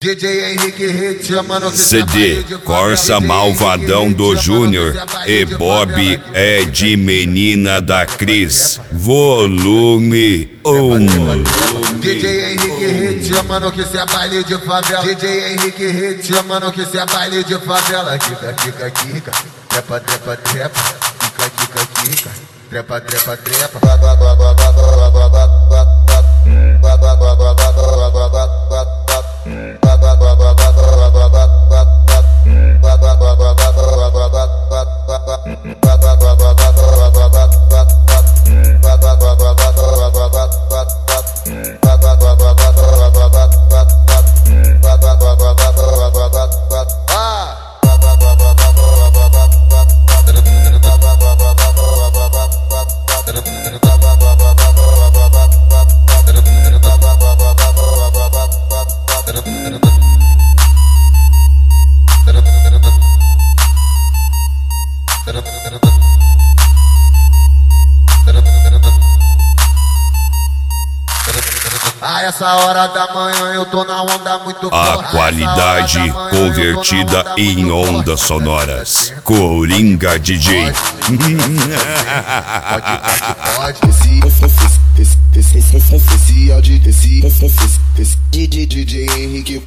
DJ Henrique Hit, mano, que CD Corsa Malvadão do Júnior e Bob é de Menina da Cris, volume 1. DJ Henrique Hit, mano, que cê é baile de favela. DJ Henrique Hit, mano, que cê é baile de favela. Kika, kika, kika, trepa, trepa, trepa, kika, kika, kika, trepa, trepa, trepa. A essa hora da manhã eu tô na onda muito forte. A qualidade convertida em ondas sonoras. Coringa DJ. DJ Henrique.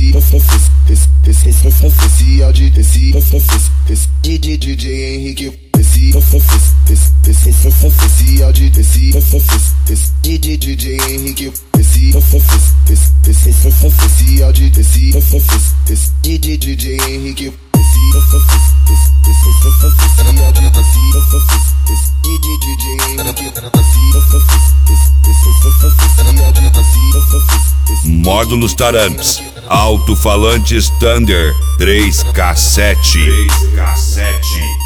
DJ Henrique. DJ Henrique. DJ Henrique. Módulos Taramps, alto-falantes Thunder 3K7.